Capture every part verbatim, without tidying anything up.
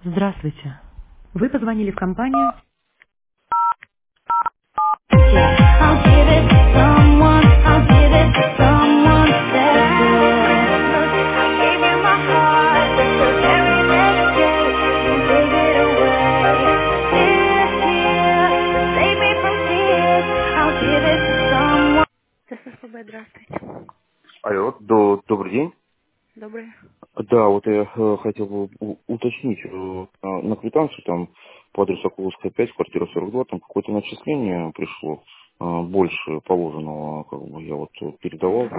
Здравствуйте. Вы позвонили в компанию. I'll give it to someone, I'll give it to someone special. I gave you my heart, but the very next day you gave it away. This year, to save me from tears, I'll give it to someone. This is ССПБ, здравствуйте. Алло, до- добрый день. Добрый. Да, вот я э, хотел бы у- уточнить, э, а, на квитанцию там по адресу Окуловская пять, квартира сорок два, там какое-то начисление пришло, э, больше положенного, как бы я вот э, передавал.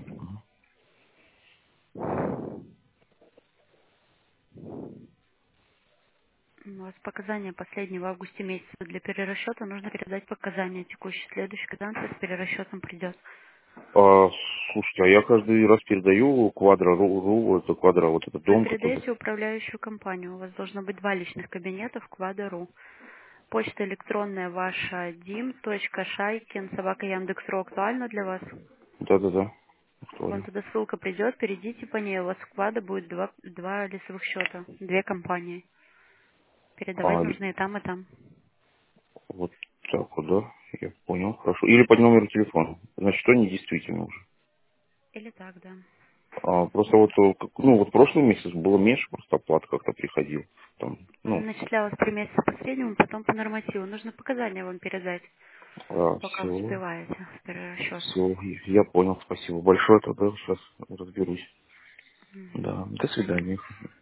У вас показания последние в августе месяце. Для перерасчета нужно передать показания текущие. Следующий квитанция с перерасчетом придет. А, слушайте, а я каждый раз передаю квадро, ру, ру, это квадро, вот этот Вы дом, который... передаете управляющую компанию. У вас должно быть два личных кабинета в Квадро. Почта электронная ваша dim.шайкин собака Яндекс.ру актуальна для вас? Да-да-да, Вам актуально. туда ссылка придет, перейдите по ней, у вас в Квада будет два, два лицевых счета, две компании. Передавать А, нужно и там, и там. вот так вот, да, я понял, хорошо. Или под номеру телефона, значит, что они действительно уже. Или так, да. А, просто вот, э, как- ну, вот прошлый месяц было меньше, просто оплата как-то приходил. Там, ну, Начислялось три месяца по среднему, потом по нормативу. Нужно показания вам передать, пока все, успеваете в перерасчет. все, я понял, спасибо большое, тогда сейчас разберусь. Да, до свидания.